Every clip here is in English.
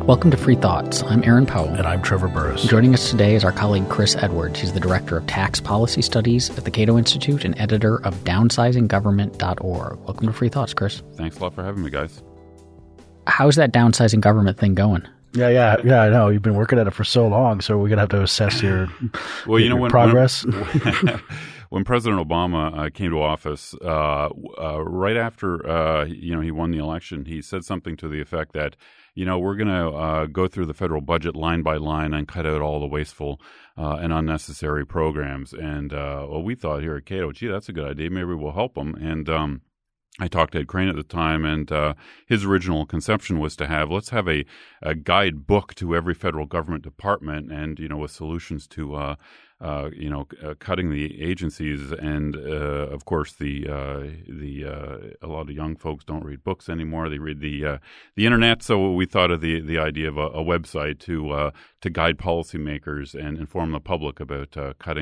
Welcome to Free Thoughts. I'm Aaron Powell. And I'm Trevor Burrus. Joining us today is our colleague Chris Edwards. He's the Director of Tax Policy Studies at the Cato Institute and editor of downsizinggovernment.org. Welcome to Free Thoughts, Chris. Thanks a lot for having me, guys. How's that downsizing government thing going? Yeah, I know. You've been working at it for so long, so we're going to have to assess your, progress. When President Obama came to office, right after he won the election, he said something to the effect that, we're going to go through the federal budget line by line and cut out all the wasteful and unnecessary programs. And we thought here at Cato, gee, that's a good idea. Maybe we'll help them. And I talked to Ed Crane at the time, and his original conception was to let's have a guidebook to every federal government department, and with solutions to cutting the agencies, and of course a lot of young folks don't read books anymore; they read the internet. So we thought of the idea of a website to guide policymakers and inform the public about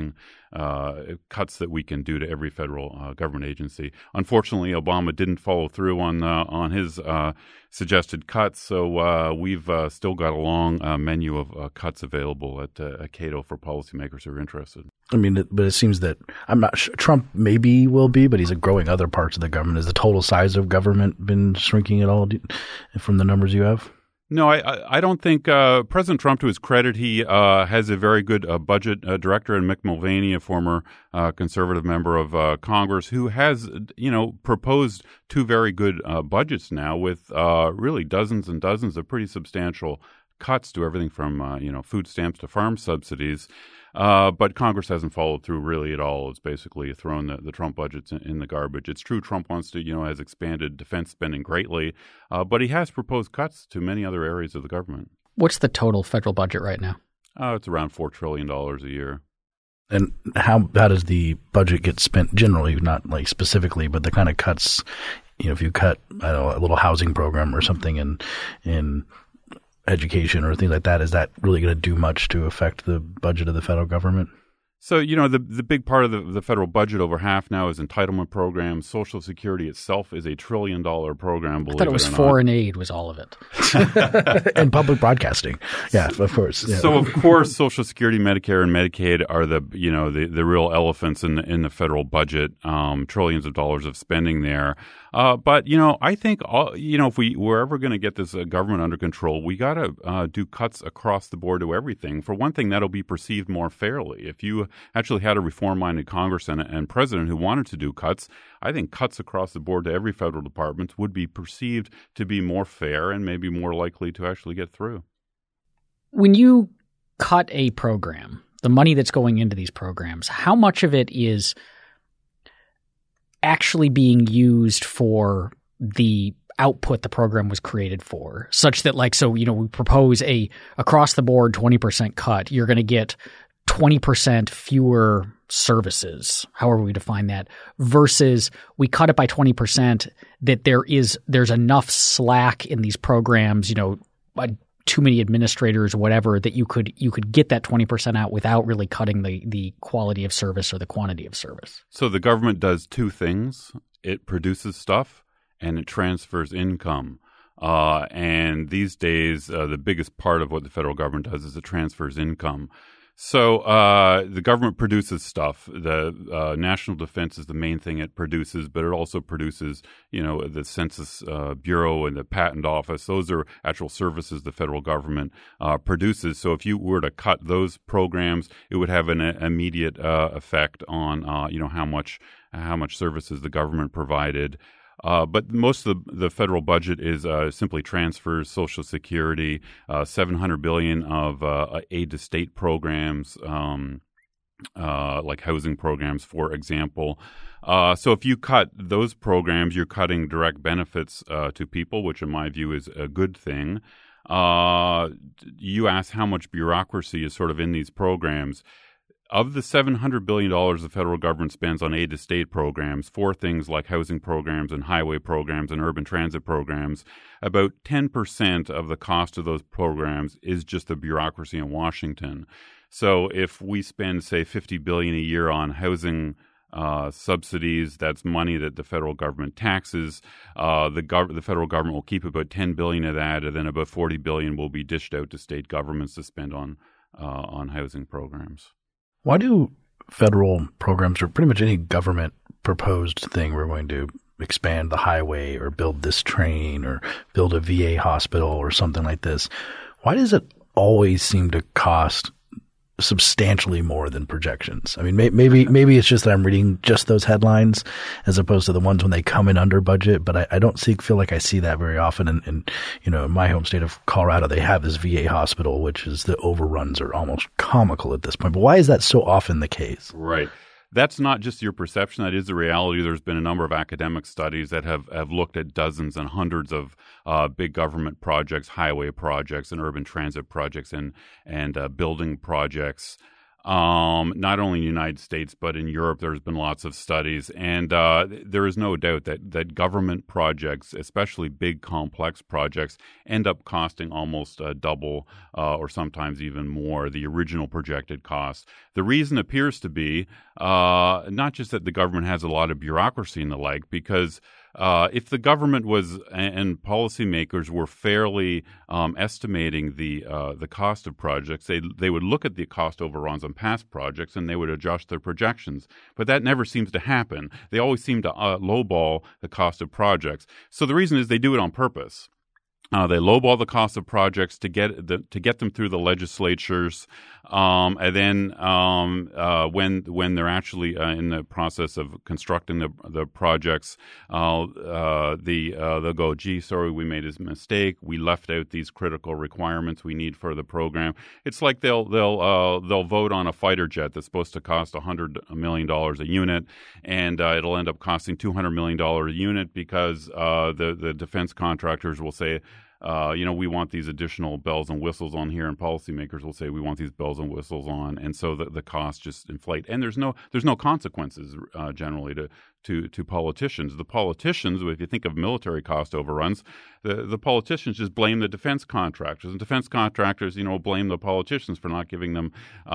cuts that we can do to every federal government agency. Unfortunately, Obama didn't follow through on his suggested cuts, so we've still got a long menu of cuts available at Cato for policymakers who are interested. I mean, but it seems that I'm not sure. Trump maybe will be, but he's growing other parts of the government. Has the total size of government been shrinking at all from the numbers you have? No, I don't think President Trump, to his credit, he has a very good budget director in Mick Mulvaney, a former conservative member of Congress, who has, proposed two very good budgets now with really dozens and dozens of pretty substantial cuts to everything from, food stamps to farm subsidies. But Congress hasn't followed through really at all. It's basically thrown the Trump budgets in the garbage. It's true Trump wants to, has expanded defense spending greatly, but he has proposed cuts to many other areas of the government. What's the total federal budget right now? It's around $4 trillion a year. And how does the budget get spent generally, not like specifically, but the kind of cuts, if you cut, a little housing program or something in education or things like that, is that really going to do much to affect the budget of the federal government? So, the big part of the federal budget, over half now, is entitlement programs. Social Security itself is $1 trillion program, believe it or not. I thought it was foreign aid was all of it. And public broadcasting. Yeah, of course. Yeah. So, of course, Social Security, Medicare, and Medicaid are the real elephants in the federal budget, trillions of dollars of spending there. But, I think, if we're ever going to get this government under control, we got to do cuts across the board to everything. For one thing, that'll be perceived more fairly. If you actually had a reform-minded Congress and president who wanted to do cuts, I think cuts across the board to every federal department would be perceived to be more fair and maybe more likely to actually get through. When you cut a program, the money that's going into these programs, how much of it is actually being used for the output the program was created for, such that we propose a across the board 20% cut, you're going to get 20% fewer services, however we define that, versus we cut it by 20%, that there's enough slack in these programs, too many administrators, whatever, that you could get that 20% out without really cutting the quality of service or the quantity of service. So the government does two things. It produces stuff and it transfers income. And these days, the biggest part of what the federal government does is it transfers income. So the government produces stuff. The national defense is the main thing it produces, but it also produces, the Census Bureau and the Patent Office. Those are actual services the federal government produces. So if you were to cut those programs, it would have an immediate effect on, how much services the government provided. But most of the federal budget is simply transfers, Social Security, $700 billion of aid to state programs, like housing programs, for example. So if you cut those programs, you're cutting direct benefits to people, which in my view is a good thing. You asked how much bureaucracy is sort of in these programs. Of the $700 billion the federal government spends on aid to state programs for things like housing programs and highway programs and urban transit programs, about 10% of the cost of those programs is just the bureaucracy in Washington. So if we spend, say, $50 billion a year on housing subsidies. That's money that the federal government taxes. The federal government will keep about $10 billion of that, and then about $40 billion will be dished out to state governments to spend on housing programs. Why do federal programs, or pretty much any government proposed thing, we're going to expand the highway or build this train or build a VA hospital or something like this, why does it always seem to cost substantially more than projections? I mean, maybe it's just that I'm reading just those headlines as opposed to the ones when they come in under budget, but I don't feel like I see that very often. And in my home state of Colorado, they have this VA hospital, which is the overruns are almost comical at this point. But why is that so often the case? Right. That's not just your perception. That is the reality. There's been a number of academic studies that have looked at dozens and hundreds of big government projects, highway projects, and urban transit projects, and building projects. Not only in the United States, but in Europe, there's been lots of studies. And there is no doubt that government projects, especially big, complex projects, end up costing almost double or sometimes even more the original projected cost. The reason appears to be not just that the government has a lot of bureaucracy and the like, because if the government was and policymakers were fairly estimating the cost of projects, they would look at the cost overruns on past projects and they would adjust their projections. But that never seems to happen. They always seem to lowball the cost of projects. So the reason is they do it on purpose. They lowball the cost of projects to get them through the legislatures, and then when they're actually in the process of constructing the projects, they'll go, "Gee, sorry, we made a mistake. We left out these critical requirements we need for the program." It's like they'll vote on a fighter jet that's supposed to cost $100 million a unit, and it'll end up costing $200 million a unit because the defense contractors will say, we want these additional bells and whistles on here, and policymakers will say we want these bells and whistles on, and so the costs just inflate. And there's no consequences generally to politicians. The politicians, if you think of military cost overruns, the politicians just blame the defense contractors, and defense contractors, blame the politicians for not giving them,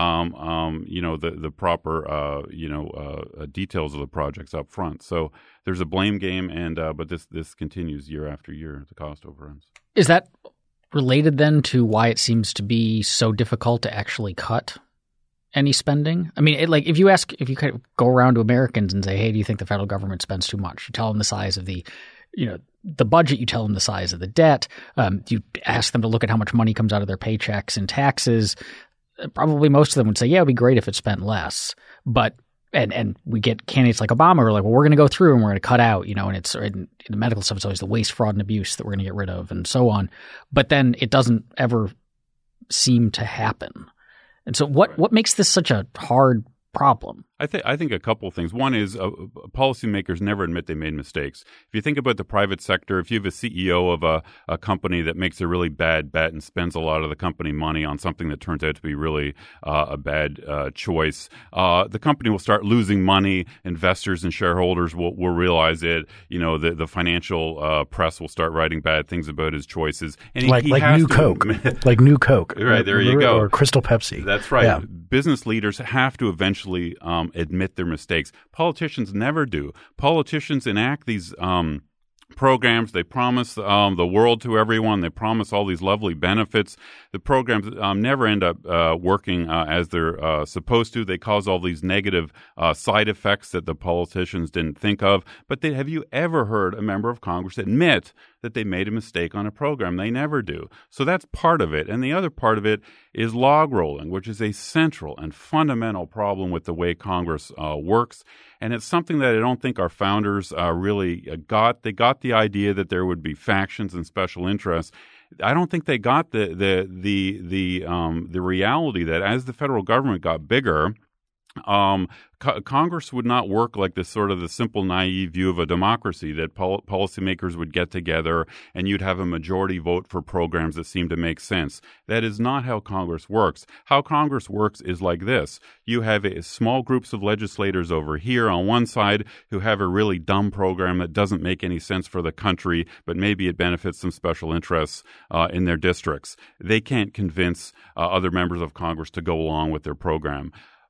the proper, details of the projects up front. So there's a blame game, and but this continues year after year, the cost overruns. Is that related then to why it seems to be so difficult to actually cut any spending? I mean, if you kind of go around to Americans and say, "Hey, do you think the federal government spends too much?" You tell them the size of the budget. You tell them the size of the debt. You ask them to look at how much money comes out of their paychecks and taxes. Probably most of them would say, "Yeah, it'd be great if it spent less." But And we get candidates like Obama who are like, well, we're going to go through and we're going to cut out, and it's in the medical stuff, it's always the waste, fraud, and abuse that we're going to get rid of and so on. But then it doesn't ever seem to happen. And so what makes this such a hard problem? I think a couple of things. One is policymakers never admit they made mistakes. If you think about the private sector, if you have a CEO of a company that makes a really bad bet and spends a lot of the company money on something that turns out to be really a bad choice, the company will start losing money. Investors and shareholders will realize it. The financial press will start writing bad things about his choices. And like New Coke. Like New Coke. Right, there you go. Or Crystal Pepsi. That's right. Yeah. Business leaders have to eventually admit their mistakes. Politicians never do. Politicians enact these programs. They promise the world to everyone. They promise all these lovely benefits. The programs never end up working as they're supposed to. They cause all these negative side effects that the politicians didn't think of. But have you ever heard a member of Congress admit that they made a mistake on a program? They never do. So that's part of it. And the other part of it is log rolling, which is a central and fundamental problem with the way Congress works. And it's something that I don't think our founders really got. They got the idea that there would be factions and special interests. I don't think they got the reality that as the federal government got bigger, Congress would not work like this sort of the simple, naive view of a democracy that policymakers would get together and you'd have a majority vote for programs that seem to make sense. That is not how Congress works. How Congress works is like this. You have small groups of legislators over here on one side who have a really dumb program that doesn't make any sense for the country, but maybe it benefits some special interests in their districts. They can't convince other members of Congress to go along with their program.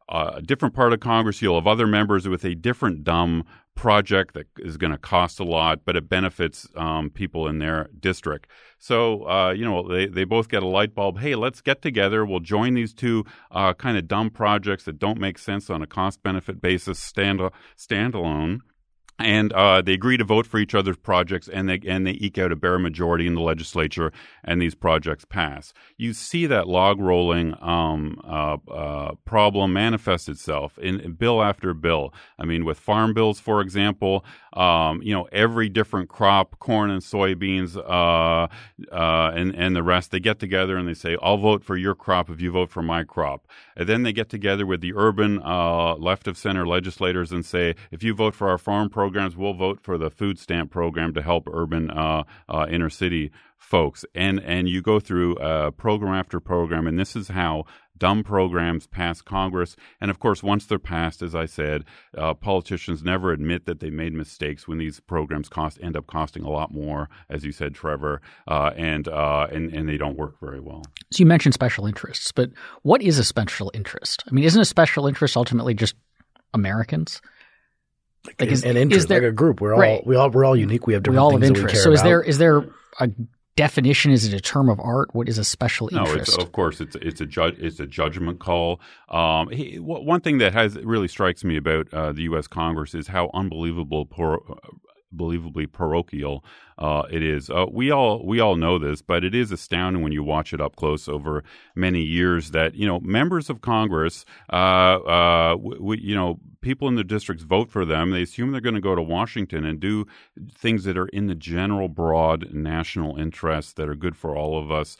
a different part of Congress, you'll have other members with a different dumb project that is going to cost a lot, but it benefits people in their district. So, they both get a light bulb. Hey, let's get together. We'll join these two kind of dumb projects that don't make sense on a cost-benefit basis standalone. And they agree to vote for each other's projects, and they eke out a bare majority in the legislature, and these projects pass. You see that log rolling problem manifest itself in bill after bill. I mean, with farm bills, for example, every different crop, corn and soybeans, and the rest, they get together and they say, "I'll vote for your crop if you vote for my crop." And then they get together with the urban left of center legislators and say, "If you vote for our farm programs, we'll vote for the food stamp program to help urban inner city folks." And you go through program after program, and this is how dumb programs pass Congress. And of course, once they're passed, as I said, politicians never admit that they made mistakes when these programs end up costing a lot more, as you said, Trevor, and they don't work very well. So you mentioned special interests, but what is a special interest? I mean, isn't a special interest ultimately just Americans? Like an interest, like a group. We're all unique. We have different things that we care about. So is there a definition? Is it a term of art? What is a special interest? No, of course it's a judgment call. One thing that really strikes me about the U.S. Congress is how unbelievably parochial it is. We all know this, but it is astounding when you watch it up close over many years that members of Congress, people in the districts vote for them. They assume they're going to go to Washington and do things that are in the general broad national interest that are good for all of us.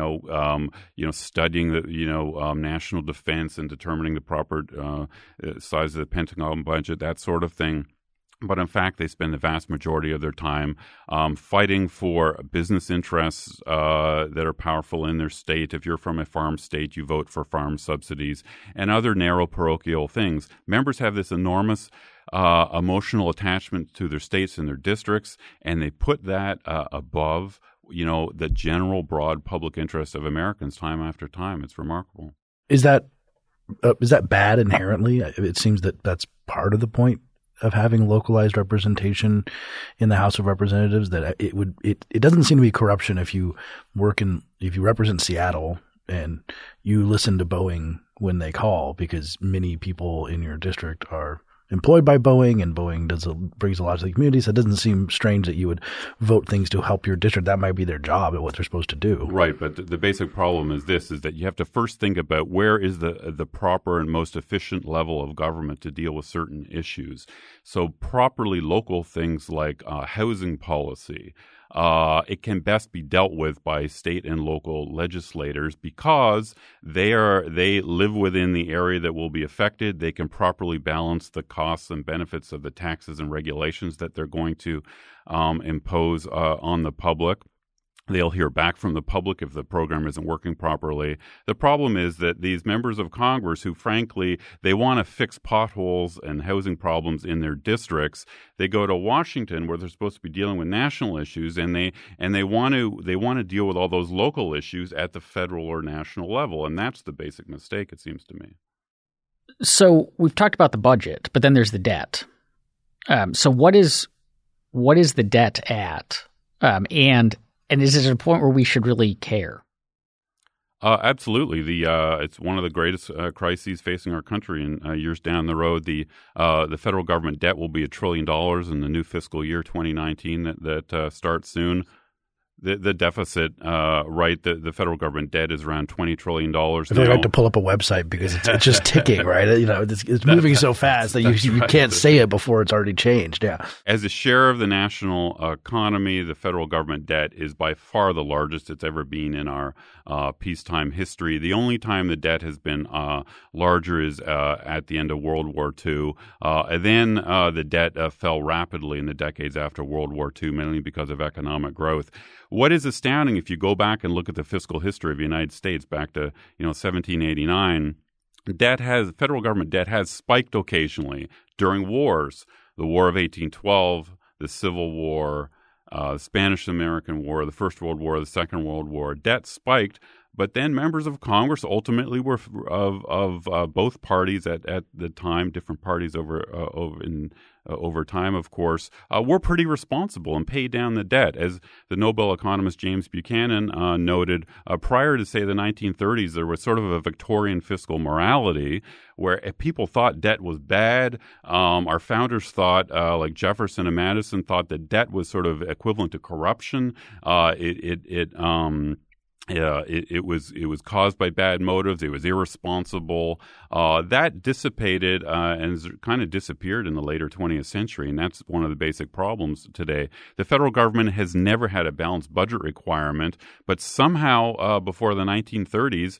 Studying the national defense and determining the proper size of the Pentagon budget, that sort of thing. But in fact, they spend the vast majority of their time fighting for business interests that are powerful in their state. If you're from a farm state, you vote for farm subsidies and other narrow parochial things. Members have this enormous emotional attachment to their states and their districts, and they put that above, the general broad public interest of Americans time after time. It's remarkable. Is that bad inherently? It seems that that's part of the point of having localized representation in the House of Representatives, that it doesn't seem to be corruption if you represent Seattle and you listen to Boeing when they call, because many people in your district are employed by Boeing, and Boeing brings a lot to the community. So it doesn't seem strange that you would vote things to help your district. That might be their job and what they're supposed to do. Right, but the basic problem is that you have to first think about where is the proper and most efficient level of government to deal with certain issues. So properly local things like housing policy, it can best be dealt with by state and local legislators because they live within the area that will be affected. They can properly balance the costs and benefits of the taxes and regulations that they're going to impose on the public. They'll hear back from the public if the program isn't working properly. The problem is that these members of Congress who, frankly, they want to fix potholes and housing problems in their districts, they go to Washington where they're supposed to be dealing with national issues, and they want to deal with all those local issues at the federal or national level, and that's the basic mistake, it seems to me. So we've talked about the budget, but then there's the debt. So what is the debt at, and is it at a point where we should really care? Absolutely. It's one of the greatest crises facing our country in years down the road. The federal government debt will be $1 trillion in the new fiscal year 2019 that starts soon. The deficit, the federal government debt is around $20 trillion. I think I like to pull up a website because it's just ticking, right? It's moving so fast that you can't say it before it's already changed. Yeah. As a share of the national economy, the federal government debt is by far the largest it's ever been in our peacetime history. The only time the debt has been larger is at the end of World War II. And then the debt fell rapidly in the decades after World War II, mainly because of economic growth. What is astounding, if you go back and look at the fiscal history of the United States back to 1789, federal government debt has spiked occasionally during wars. The War of 1812, the Civil War, the Spanish-American War, the First World War, the Second World War. Debt spiked, But then members of Congress ultimately were of both parties at the time, different parties over time, of course, were pretty responsible and paid down the debt. As the Nobel economist James Buchanan noted, prior to, say, the 1930s, there was sort of a Victorian fiscal morality where people thought debt was bad. Our founders thought, like Jefferson and Madison, thought that debt was sort of equivalent to corruption. It was caused by bad motives. It was irresponsible. That dissipated and has kind of disappeared in the later 20th century, and that's one of the basic problems today. The federal government has never had a balanced budget requirement, but somehow before the 1930s,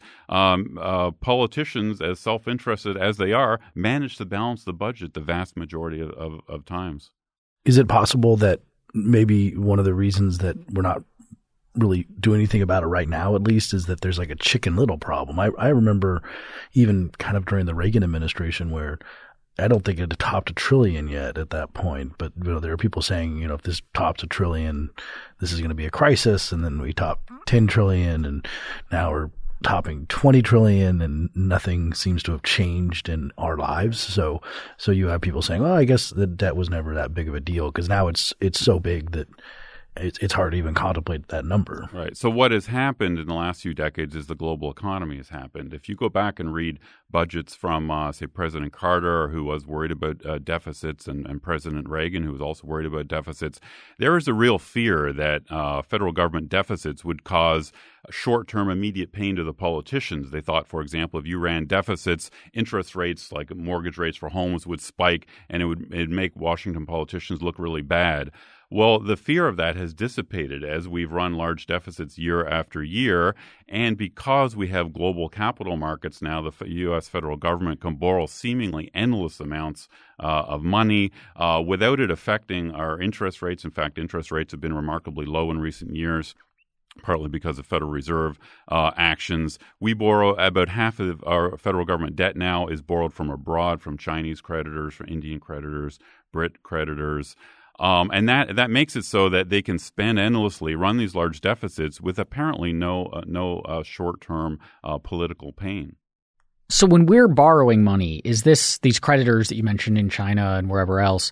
politicians, as self-interested as they are, managed to balance the budget the vast majority of times. Is it possible that maybe one of the reasons that we're not really do anything about it right now, at least, is that there's like a Chicken Little problem? I remember even kind of during the Reagan administration where I don't think it had topped $1 trillion yet at that point, but there are people saying, if this tops $1 trillion, this is going to be a crisis. And then we top 10 trillion and now we're topping 20 trillion and nothing seems to have changed in our lives. So you have people saying, well, I guess the debt was never that big of a deal because now it's so big that it's hard to even contemplate that number. Right. So what has happened in the last few decades is the global economy has happened. If you go back and read budgets from, say, President Carter, who was worried about deficits, and President Reagan, who was also worried about deficits, there is a real fear that federal government deficits would cause short-term immediate pain to the politicians. They thought, for example, if you ran deficits, interest rates, like mortgage rates for homes, would spike, and it'd make Washington politicians look really bad. Well, the fear of that has dissipated as we've run large deficits year after year. And because we have global capital markets now, the U.S. federal government can borrow seemingly endless amounts of money without it affecting our interest rates. In fact, interest rates have been remarkably low in recent years, partly because of Federal Reserve actions. We borrow about half of our federal government debt now is borrowed from abroad, from Chinese creditors, from Indian creditors, Brit creditors. And that makes it so that they can spend endlessly, run these large deficits with apparently no short-term political pain. So when we're borrowing money, is these creditors that you mentioned in China and wherever else,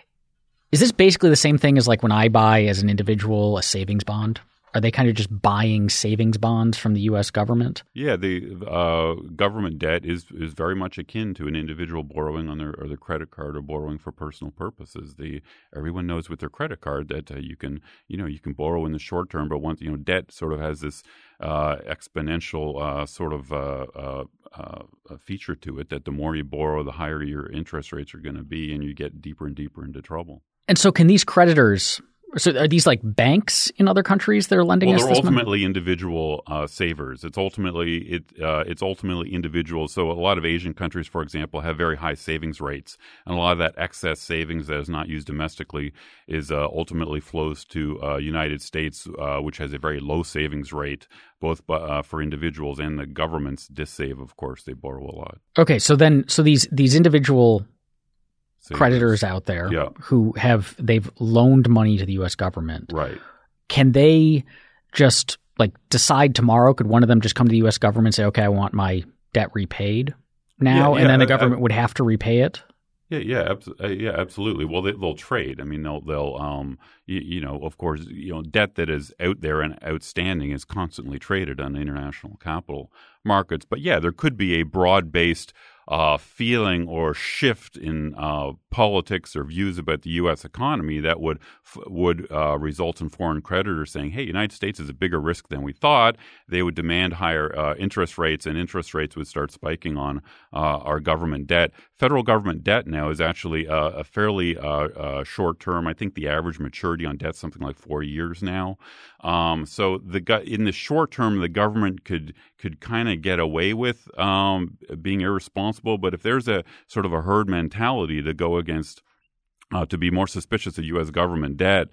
is this basically the same thing as like when I buy as an individual a savings bond? Are they kind of just buying savings bonds from the U.S. government? Yeah, the government debt is very much akin to an individual borrowing on their credit card or borrowing for personal purposes. Everyone knows with their credit card that you can borrow in the short term, but once debt sort of has this exponential sort of feature to it that the more you borrow, the higher your interest rates are going to be, and you get deeper and deeper into trouble. And so, can these creditors? So are these like banks in other countries that are lending us this money? Well, they're ultimately individual savers. It's ultimately individuals. So a lot of Asian countries, for example, have very high savings rates, and a lot of that excess savings that is not used domestically is ultimately flows to United States, which has a very low savings rate, both for individuals and the governments dissave. Of course, they borrow a lot. Okay, so these individual creditors out there who they've loaned money to the U.S. government. Right. Can they just decide tomorrow? Could one of them just come to the U.S. government and say, okay, I want my debt repaid now? And then the government would have to repay it? Yeah, absolutely. Well, they'll trade. I mean, they'll of course, debt that is out there and outstanding is constantly traded on the international capital markets. But yeah, there could be a broad-based feeling or shift in politics or views about the U.S. economy that would result in foreign creditors saying, hey, United States is a bigger risk than we thought. They would demand higher interest rates, and interest rates would start spiking on our government debt. Federal government debt now is actually a fairly short term. I think the average maturity on debt is something like 4 years now. So in the short term, the government could kind of get away with being irresponsible. But if there's a sort of a herd mentality to go against, to be more suspicious of U.S. government debt,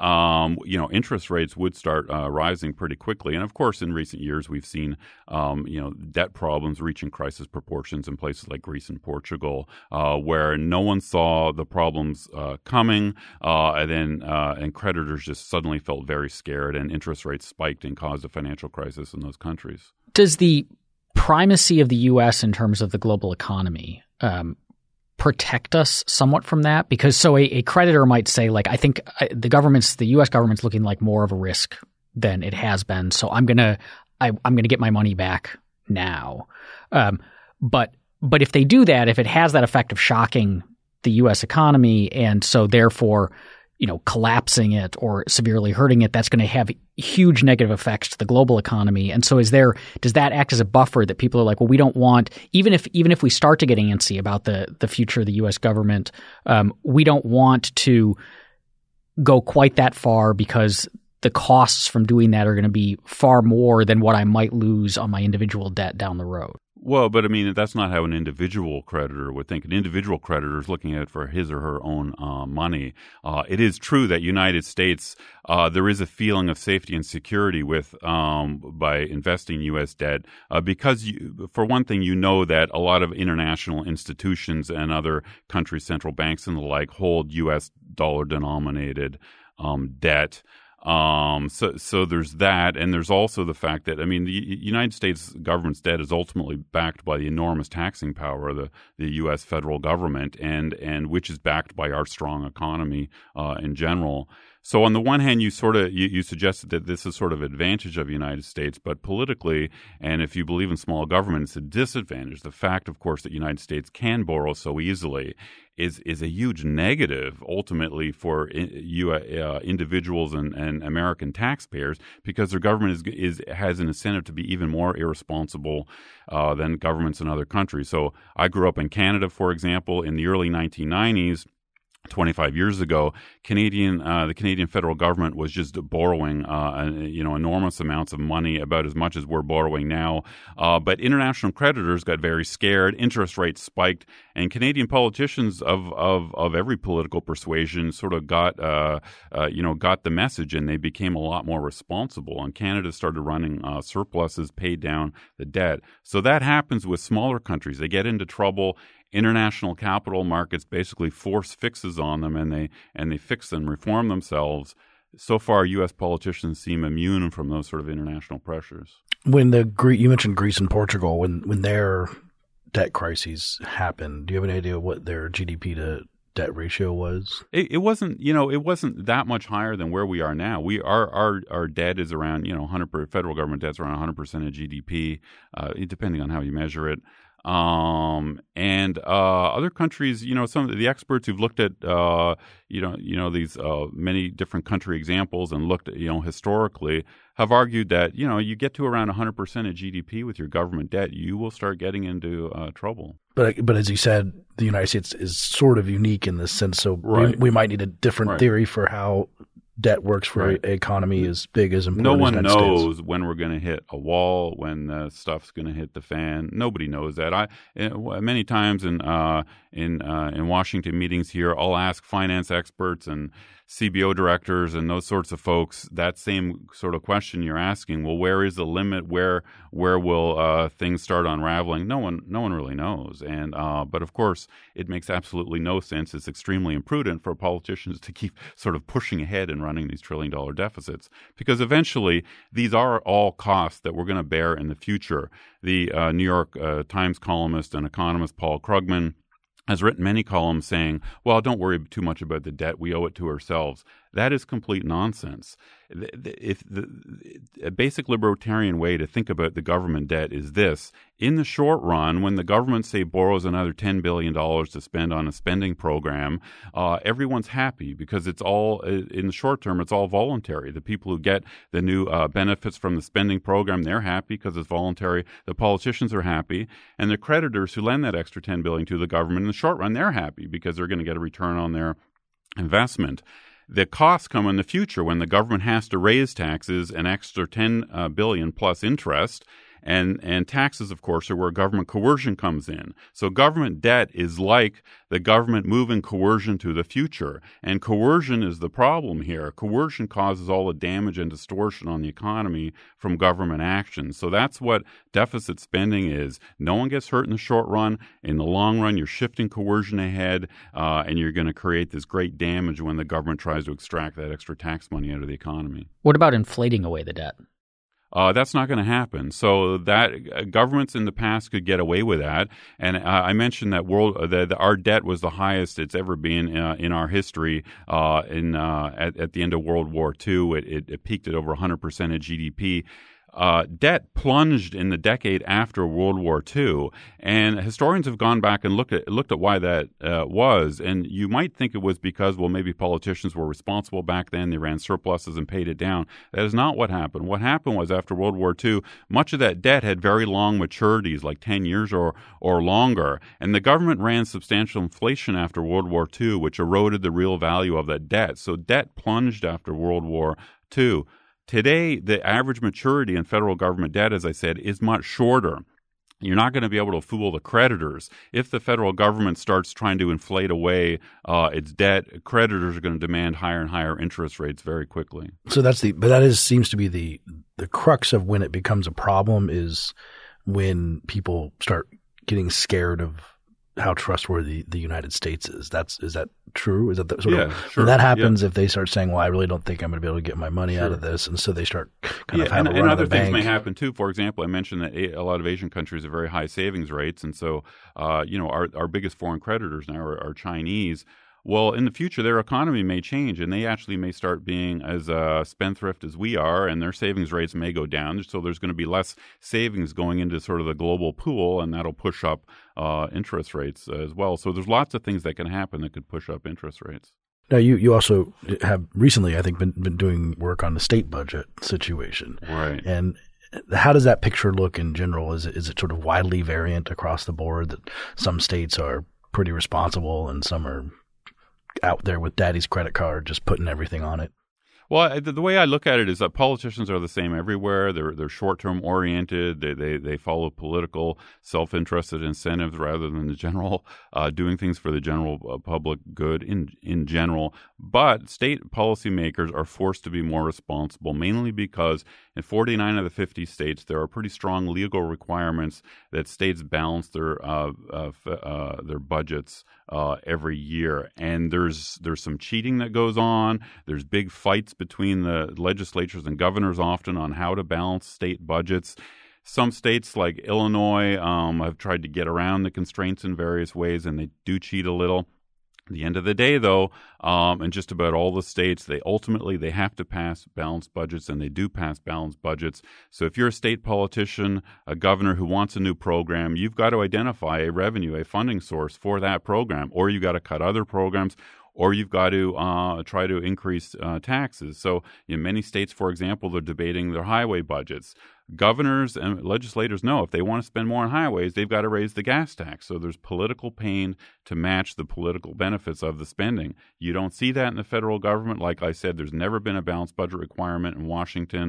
interest rates would start rising pretty quickly. And of course, in recent years, we've seen, debt problems reaching crisis proportions in places like Greece and Portugal, where no one saw the problems coming, and creditors just suddenly felt very scared, and interest rates spiked and caused a financial crisis in those countries. Does the primacy of the U.S. in terms of the global economy protect us somewhat from that? Because so a creditor might say, like, I think the U.S. government's looking like more of a risk than it has been, so I'm gonna get my money back now. But if they do that, if it has that effect of shocking the U.S. economy, and so therefore, collapsing it or severely hurting it, that's going to have huge negative effects to the global economy. And so does that act as a buffer that people are like, well, we don't want, even if we start to get antsy about the future of the U.S. government, we don't want to go quite that far because the costs from doing that are going to be far more than what I might lose on my individual debt down the road. Well, but I mean, that's not how an individual creditor would think. An individual creditor is looking at it for his or her own money. It is true that United States, there is a feeling of safety and security with by investing U.S. debt because, for one thing, that a lot of international institutions and other countries' central banks and the like hold U.S. dollar-denominated debt. So there's that, and there's also the fact that, I mean, the United States government's debt is ultimately backed by the enormous taxing power of the U.S. federal government, and which is backed by our strong economy in general. So on the one hand, you suggested that this is sort of advantage of the United States, but politically, and if you believe in small government, it's a disadvantage. The fact, of course, that the United States can borrow so easily is a huge negative ultimately for individuals and American taxpayers, because their government has an incentive to be even more irresponsible than governments in other countries. So I grew up in Canada, for example, in the early 1990s. 25 years ago, the Canadian federal government was just borrowing, enormous amounts of money, about as much as we're borrowing now. But international creditors got very scared. Interest rates spiked, and Canadian politicians of every political persuasion sort of got the message, and they became a lot more responsible. And Canada started running surpluses, paid down the debt. So that happens with smaller countries. They get into trouble. International capital markets basically force fixes on them, and they fix and reform themselves. So far, U.S. politicians seem immune from those sort of international pressures. When you mentioned Greece and Portugal, when their debt crises happened, do you have any idea what their GDP to debt ratio was? It wasn't that much higher than where we are now. Our debt is around 100%. Federal government debt's around 100% of GDP, depending on how you measure it. And other countries, some of the experts who've looked at, these many different country examples and looked at, historically, have argued that, you get to around 100% of GDP with your government debt, you will start getting into trouble. But as you said, the United States is sort of unique in this sense. So right. we might need a different theory for how debt works for an economy as big as important. No one as the United knows States. when we're going to hit a wall, when stuff's going to hit the fan. Nobody knows that. Many times in Washington meetings here, I'll ask finance experts and CBO directors and those sorts of folks that same sort of question you're asking. Well, where is the limit? Where will things start unraveling? No one really knows. And but of course, it makes absolutely no sense. It's extremely imprudent for politicians to keep sort of pushing ahead and running these trillion-dollar deficits, because eventually these are all costs that we're going to bear in the future. The New York Times columnist and economist Paul Krugman has written many columns saying, well, don't worry too much about the debt. We owe it to ourselves. That is complete nonsense. A basic libertarian way to think about the government debt is this. In the short run, when the government, say, borrows another $10 billion to spend on a spending program, everyone's happy because it's all, in the short term, it's all voluntary. The people who get the new benefits from the spending program, they're happy because it's voluntary. The politicians are happy. And the creditors who lend that extra $10 billion to the government, in the short run, they're happy because they're going to get a return on their investment. The costs come in the future when the government has to raise taxes an extra $10 billion plus interest. And taxes, of course, are where government coercion comes in. So government debt is like the government moving coercion to the future. And coercion is the problem here. Coercion causes all the damage and distortion on the economy from government action. So that's what deficit spending is. No one gets hurt in the short run. In the long run, you're shifting coercion ahead, and you're going to create this great damage when the government tries to extract that extra tax money out of the economy. What about inflating away the debt? That's not going to happen. So that governments in the past could get away with that. And I mentioned that our debt was the highest it's ever been in our history. At the end of World War II, it peaked at over 100% of GDP. Debt plunged in the decade after World War II, and historians have gone back and looked at why that was. And you might think it was because, well, maybe politicians were responsible back then. They ran surpluses and paid it down. That is not what happened. What happened was after World War II, much of that debt had very long maturities, like 10 years or longer, and the government ran substantial inflation after World War II, which eroded the real value of that debt. So debt plunged after World War II. Today, the average maturity in federal government debt, as I said, is much shorter. You're not going to be able to fool the creditors. If the federal government starts trying to inflate away its debt, creditors are going to demand higher and higher interest rates very quickly. So seems to be the crux of when it becomes a problem is when people start getting scared of how trustworthy the United States is. Is that true? Is that the sort of sure. When that happens, if they start saying, well, I really don't think I'm going to be able to get my money out of this, and so they start kind of having a run and other the things bank. may happen too. For example, I mentioned that a lot of Asian countries have very high savings rates, and so our biggest foreign creditors now are Chinese. Well, in the future, their economy may change, and they actually may start being as spendthrift as we are, and their savings rates may go down. So there's going to be less savings going into sort of the global pool, and that'll push up interest rates as well. So there's lots of things that can happen that could push up interest rates. Now, you also have recently, I think, been doing work on the state budget situation. Right. And how does that picture look in general? Is it sort of widely variant across the board that some states are pretty responsible and some are out there with daddy's credit card, just putting everything on it? Well, the way I look at it is that politicians are the same everywhere. They're short-term oriented. They follow political, self-interested incentives rather than the general doing things for the general public good in general. But state policymakers are forced to be more responsible, mainly because in 49 of the 50 states there are pretty strong legal requirements that states balance their budgets every year, and there's some cheating that goes on. There's big fights between the legislatures and governors often on how to balance state budgets. Some states like Illinois have tried to get around the constraints in various ways, and they do cheat a little. At the end of the day, though, in just about all the states, they have to pass balanced budgets, and they do pass balanced budgets. So if you're a state politician, a governor who wants a new program, you've got to identify a funding source for that program, or you've got to cut other programs, or you've got to try to increase taxes. So in many states, for example, they're debating their highway budgets. Governors and legislators know if they want to spend more on highways, they've got to raise the gas tax. So there's political pain to match the political benefits of the spending. You don't see that in the federal government. Like I said, there's never been a balanced budget requirement in Washington.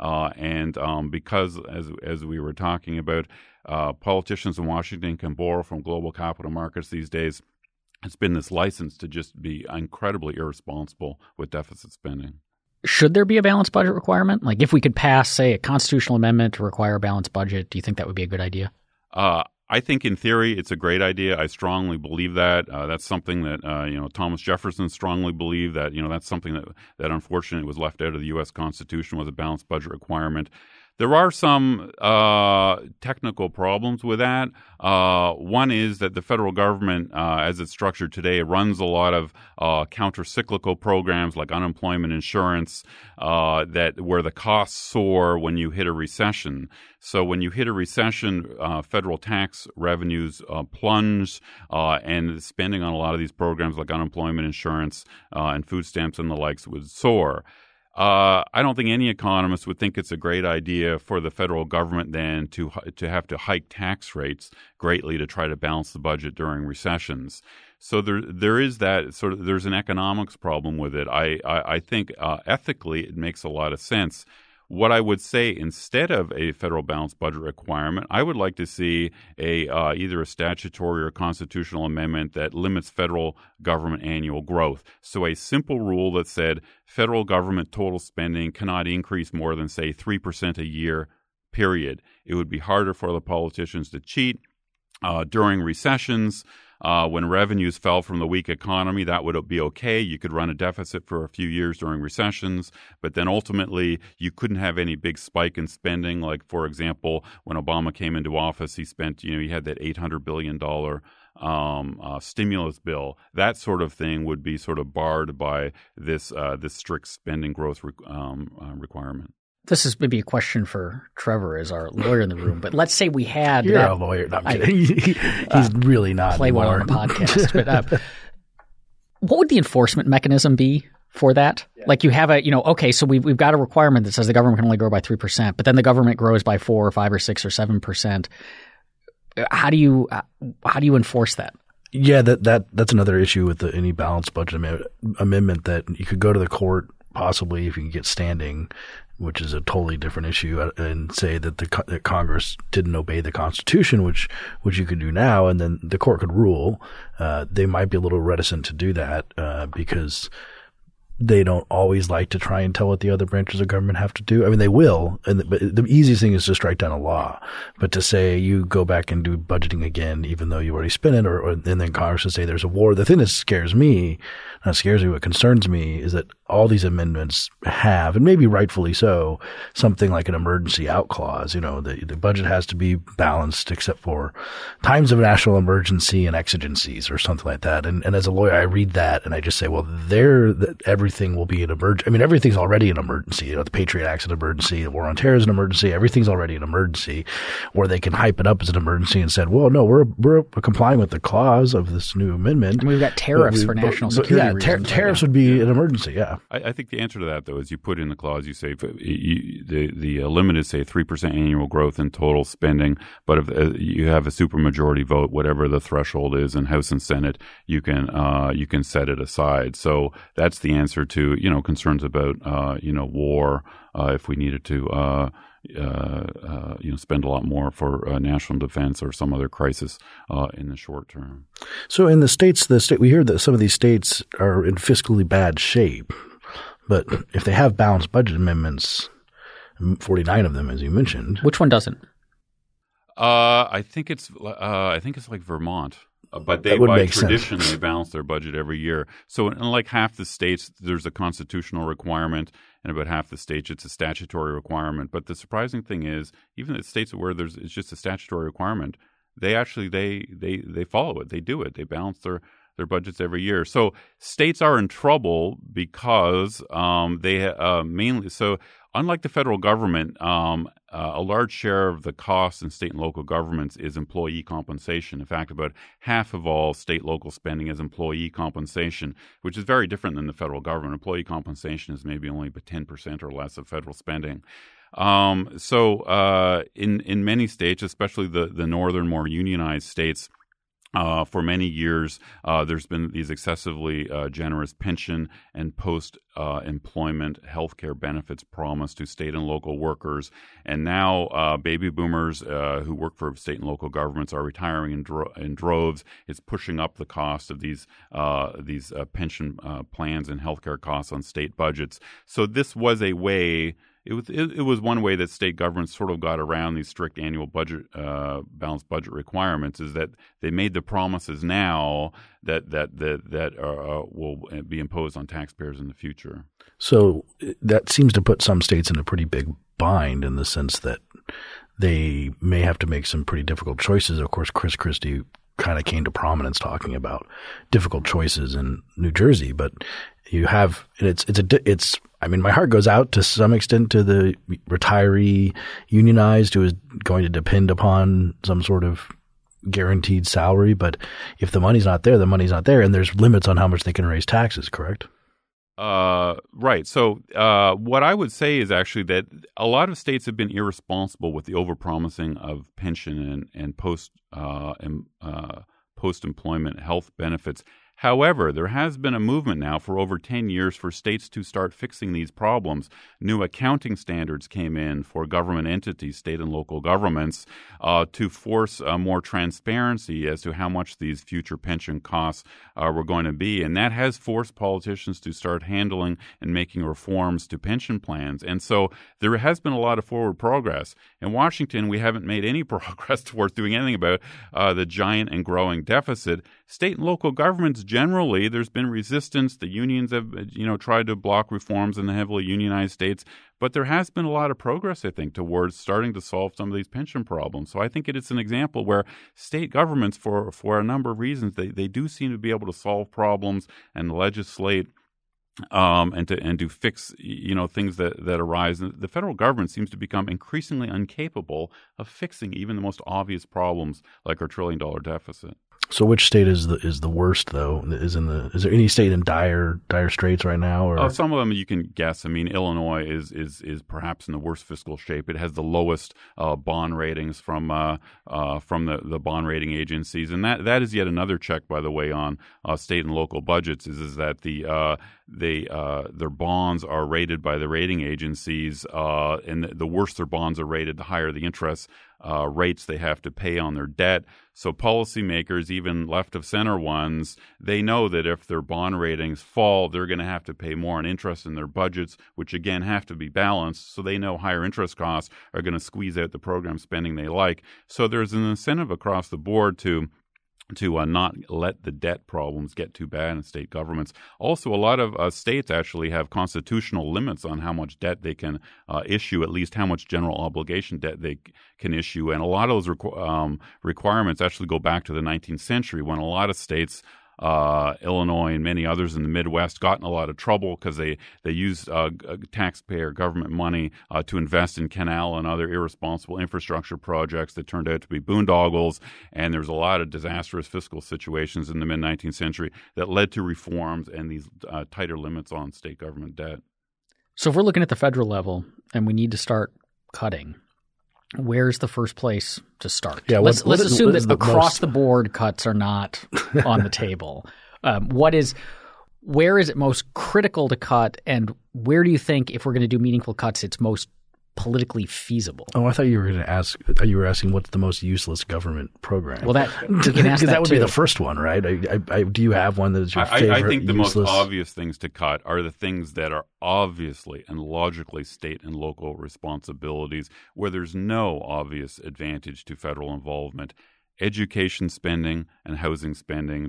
Because, as we were talking about, politicians in Washington can borrow from global capital markets these days, it's been this license to just be incredibly irresponsible with deficit spending. Should there be a balanced budget requirement? Like if we could pass, say, a constitutional amendment to require a balanced budget, do you think that would be a good idea? I think in theory it's a great idea. I strongly believe that. That's something that Thomas Jefferson strongly believed, that that's something that unfortunately was left out of the U.S. Constitution, was a balanced budget requirement. There are some technical problems with that. One is that the federal government, as it's structured today, runs a lot of counter-cyclical programs like unemployment insurance where the costs soar when you hit a recession. So when you hit a recession, federal tax revenues plunge, and spending on a lot of these programs like unemployment insurance and food stamps and the likes would soar. I don't think any economist would think it's a great idea for the federal government then to have to hike tax rates greatly to try to balance the budget during recessions. So there is that sort of, there's an economics problem with it. I think ethically it makes a lot of sense. What I would say, instead of a federal balanced budget requirement, I would like to see either a statutory or constitutional amendment that limits federal government annual growth. So a simple rule that said federal government total spending cannot increase more than, say, 3% a year, period. It would be harder for the politicians to cheat. During recessions, When revenues fell from the weak economy, that would be okay. You could run a deficit for a few years during recessions, but then ultimately you couldn't have any big spike in spending. Like, for example, when Obama came into office, he spent, he had that $800 billion stimulus bill. That sort of thing would be sort of barred by this strict spending growth requirement. This is maybe a question for Trevor as our lawyer in the room, but let's say we had You're a lawyer. No, I'm kidding. He's really not. Play one on a podcast. But what would the enforcement mechanism be for that? Yeah. Like you have okay, so we've got a requirement that says the government can only grow by 3%, but then the government grows by 4 or 5 or 6 or 7%. How do you enforce that? Yeah, that's another issue with any balanced budget amendment that you could go to the court possibly if you can get standing, which is a totally different issue, and say that that Congress didn't obey the Constitution, which you could do now, and then the court could rule. They might be a little reticent to do that because they don't always like to try and tell what the other branches of government have to do. I mean, they will, but the easiest thing is to strike down a law. But to say you go back and do budgeting again, even though you already spent it, and then Congress would say there's a war. The thing that scares me, what concerns me, is that all these amendments have, and maybe rightfully so, something like an emergency out clause. The budget has to be balanced except for times of national emergency and exigencies or something like that. And as a lawyer, I read that and I just say, well, everything will be an emergency. I mean, everything's already an emergency. The Patriot Act's an emergency. The war on terror is an emergency. Everything's already an emergency. Or they can hype it up as an emergency and said, well, no, we're complying with the clause of this new amendment. And we've got tariffs for national security reasons. Tariffs would be an emergency, yeah. I think the answer to that, though, is you put in the clause, you say the limit is, say, 3% annual growth in total spending, but if you have a supermajority vote, whatever the threshold is in House and Senate, you can set it aside. So that's the answer to concerns about war. If we needed to spend a lot more for national defense or some other crisis in the short term. So in the states, we hear that some of these states are in fiscally bad shape, but if they have balanced budget amendments, 49 of them, as you mentioned, which one doesn't? I think it's like Vermont. But they, by tradition, they balance their budget every year. So in like half the states, there's a constitutional requirement, and about half the states, it's a statutory requirement. But the surprising thing is, even the states where it's just a statutory requirement, they actually they follow it. They do it. They balance their budgets every year. So states are in trouble because they mainly so. Unlike the federal government, a large share of the costs in state and local governments is employee compensation. In fact, about half of all state local spending is employee compensation, which is very different than the federal government. Employee compensation is maybe only about 10% or less of federal spending. So in many states, especially the northern, more unionized states, for many years, there's been these excessively generous pension and post-employment health care benefits promised to state and local workers. And now baby boomers who work for state and local governments are retiring in droves. It's pushing up the cost of these pension plans and health care costs on state budgets. So this was a way. It was one way that state governments sort of got around these strict annual budget balanced budget requirements, is that they made the promises now that will be imposed on taxpayers in the future. So that seems to put some states in a pretty big bind in the sense that they may have to make some pretty difficult choices. Of course, Chris Christie kind of came to prominence talking about difficult choices in New Jersey, but you have it's I mean, my heart goes out to some extent to the retiree unionized who is going to depend upon some sort of guaranteed salary. But if the money's not there, the money's not there, and there's limits on how much they can raise taxes, correct? Right. So what I would say is actually that a lot of states have been irresponsible with the overpromising of pension and post-employment health benefits. However, there has been a movement now for over 10 years for states to start fixing these problems. New accounting standards came in for government entities, state and local governments, to force more transparency as to how much these future pension costs were going to be. And that has forced politicians to start handling and making reforms to pension plans. And so there has been a lot of forward progress. In Washington, we haven't made any progress towards doing anything about the giant and growing deficit. state and local governments generally, there's been resistance. The unions have, tried to block reforms in the heavily unionized states. But there has been a lot of progress, I think, towards starting to solve some of these pension problems. So I think it is an example where state governments, for a number of reasons, they do seem to be able to solve problems and legislate and to fix things that arise. The federal government seems to become increasingly incapable of fixing even the most obvious problems like our $1 trillion deficit. So which state is the worst though? Is there any state in dire straits right now? Or some of them you can guess. I mean, Illinois is perhaps in the worst fiscal shape. It has the lowest bond ratings from the bond rating agencies, and that is yet another check, by the way, on state and local budgets. Is that their bonds are rated by the rating agencies, and the worse their bonds are rated, the higher the interest rates they have to pay on their debt. So policymakers, even left of center ones, they know that if their bond ratings fall, they're going to have to pay more on interest in their budgets, which again have to be balanced. So they know higher interest costs are going to squeeze out the program spending they like. So there's an incentive across the board to not let the debt problems get too bad in state governments. Also, a lot of states actually have constitutional limits on how much debt they can issue, at least how much general obligation debt they can issue. And a lot of those requirements actually go back to the 19th century when a lot of states, Illinois and many others in the Midwest, got in a lot of trouble because they used taxpayer government money to invest in canal and other irresponsible infrastructure projects that turned out to be boondoggles. And there's a lot of disastrous fiscal situations in the mid-19th century that led to reforms and these tighter limits on state government debt. So if we're looking at the federal level and we need to start cutting, where's the first place to start? Yeah, let's assume that across the board cuts are not on the table. Where is it most critical to cut, and where do you think, if we're going to do meaningful cuts, it's most politically feasible? Oh, I thought you were going to ask. You were asking what's the most useless government program. Well, we can ask that would too. be the first one, right? Do you have one that's your favorite? I think the useless? most obvious things to cut are the things that are obviously and logically state and local responsibilities, where there's no obvious advantage to federal involvement. Education spending and housing spending,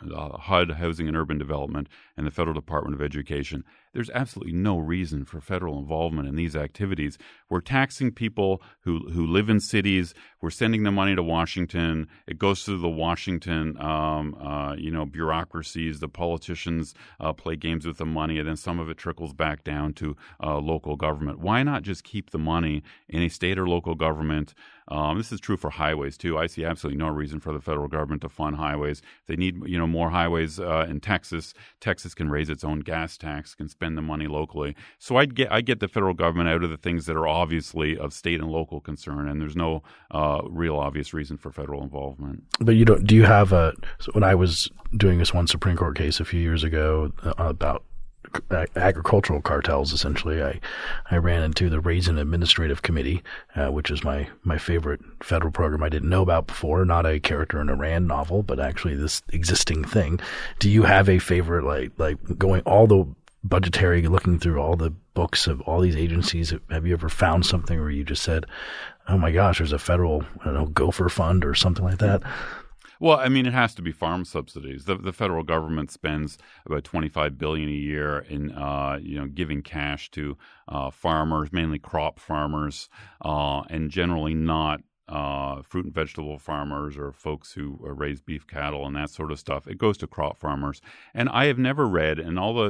HUD, Housing and Urban Development, and the Federal Department of Education. There's absolutely no reason for federal involvement in these activities. We're taxing people who live in cities. We're sending the money to Washington. It goes through the Washington, bureaucracies. The politicians play games with the money, and then some of it trickles back down to local government. Why not just keep the money in a state or local government? This is true for highways too. I see absolutely no reason for the federal government to fund highways. They need, more highways in Texas. Texas can raise its own gas tax, can spend the money locally. So I get the federal government out of the things that are obviously of state and local concern, and there's no real obvious reason for federal involvement. But you don't. Do you have when I was doing this one Supreme Court case a few years ago about agricultural cartels, essentially, I ran into the Raisin Administrative Committee, which is my favorite federal program I didn't know about before. Not a character in a Rand novel, but actually this existing thing. Do you have a favorite, like going all the budgetary, looking through all the books of all these agencies? Have you ever found something where you just said, oh my gosh, there's a federal, gopher fund or something like that? Well, I mean, it has to be farm subsidies. The federal government spends about $25 billion a year in giving cash to farmers, mainly crop farmers, and generally not fruit and vegetable farmers or folks who raise beef cattle and that sort of stuff. It goes to crop farmers. And I have never read in all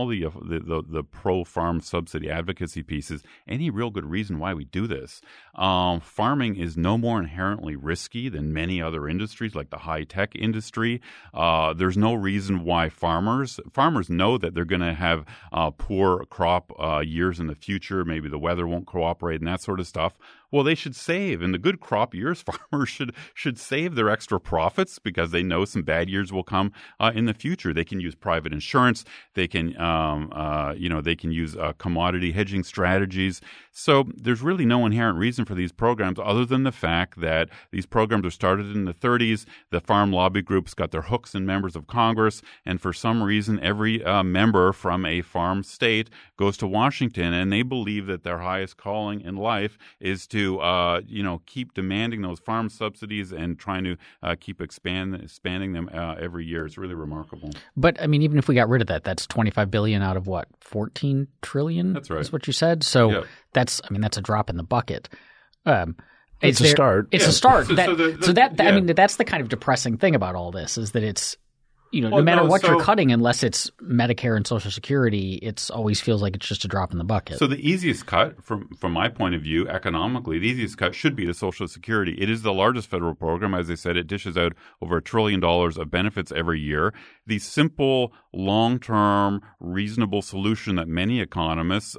the pro farm subsidy advocacy pieces any real good reason why we do this. Farming is no more inherently risky than many other industries, like the high tech industry. There's no reason why farmers know that they're going to have poor crop years in the future. Maybe the weather won't cooperate and that sort of stuff. Well, they should save. In the good crop years, farmers should save their extra profits because they know some bad years will come in the future. They can use private insurance. They can, they can use commodity hedging strategies. So there's really no inherent reason for these programs other than the fact that these programs were started in the 30s. The farm lobby groups got their hooks in members of Congress, and for some reason, every member from a farm state goes to Washington, and they believe that their highest calling in life is to to keep demanding those farm subsidies and trying to keep expanding them every year. It's really remarkable. But I mean, even if we got rid of that, that's $25 billion out of what, $14 trillion? That's right. Is what you said. So yeah. that's a drop in the bucket. It's a start. It's a start. Yeah. I mean, that's the kind of depressing thing about all this is that it's, no matter what you're cutting, unless it's Medicare and Social Security, it always feels like it's just a drop in the bucket. So the easiest cut, from my point of view, economically, the easiest cut should be to Social Security. It is the largest federal program. As I said, it dishes out over $1 trillion of benefits every year. The simple, long-term, reasonable solution that many economists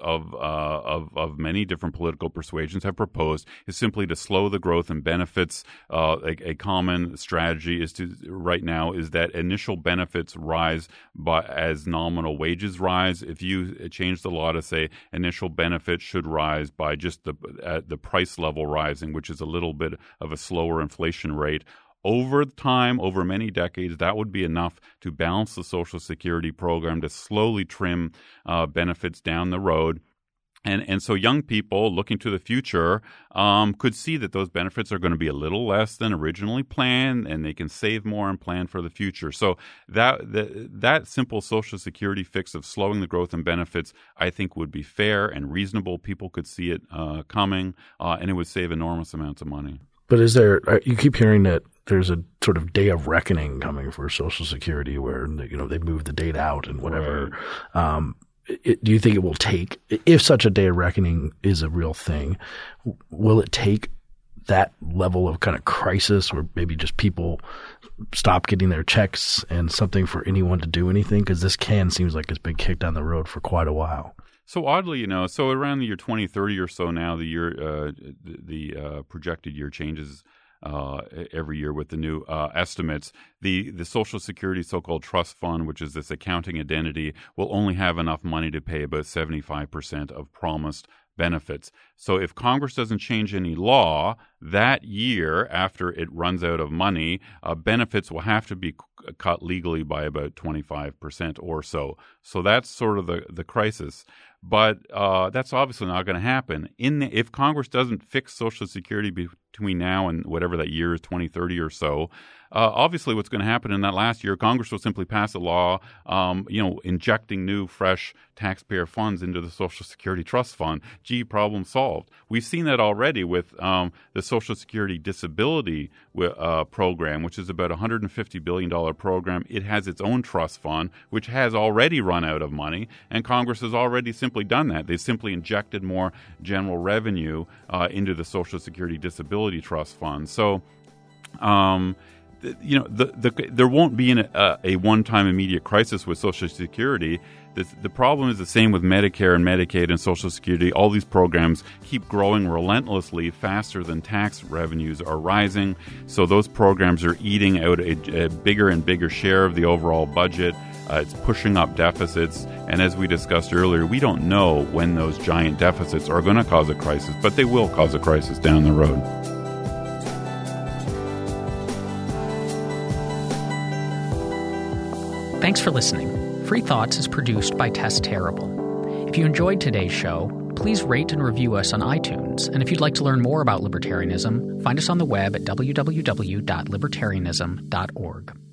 of many different political persuasions have proposed is simply to slow the growth in benefits. A common strategy is that initial benefits rise as nominal wages rise. If you change the law to say initial benefits should rise by just the price level rising, which is a little bit of a slower inflation rate, over time, over many decades, that would be enough to balance the Social Security program, to slowly trim benefits down the road. And so young people looking to the future could see that those benefits are going to be a little less than originally planned, and they can save more and plan for the future. So that simple Social Security fix of slowing the growth in benefits, I think, would be fair and reasonable. People could see it coming, and it would save enormous amounts of money. But you keep hearing that there's a sort of day of reckoning coming for Social Security where, they move the date out and whatever. Right. Do you think it will take, if such a day of reckoning is a real thing, will it take that level of kind of crisis where maybe just people stop getting their checks and something for anyone to do anything? Because this seems like it's been kicked down the road for quite a while. So oddly, so around the year 2030 or so now, the year, the projected year changes every year with the new estimates. The Social Security so-called trust fund, which is this accounting identity, will only have enough money to pay about 75% of promised benefits. So if Congress doesn't change any law, that year after it runs out of money, benefits will have to be cut legally by about 25% or so. So that's sort of the crisis. But that's obviously not going to happen. If Congress doesn't fix Social Security between now and whatever that year is, 2030 or so, obviously what's going to happen in that last year, Congress will simply pass a law, injecting new, fresh taxpayer funds into the Social Security Trust Fund. Gee, problem solved. We've seen that already with the Social Security Disability program, which is about a $150 billion program. It has its own trust fund, which has already run out of money, and Congress has already simply done that. They simply injected more general revenue into the Social Security Disability Trust Fund. So, there won't be a one-time immediate crisis with Social Security. The problem is the same with Medicare and Medicaid and Social Security. All these programs keep growing relentlessly faster than tax revenues are rising. So those programs are eating out a bigger and bigger share of the overall budget. It's pushing up deficits. And as we discussed earlier, we don't know when those giant deficits are going to cause a crisis, but they will cause a crisis down the road. Thanks for listening. Free Thoughts is produced by Tess Terrible. If you enjoyed today's show, please rate and review us on iTunes. And if you'd like to learn more about libertarianism, find us on the web at www.libertarianism.org.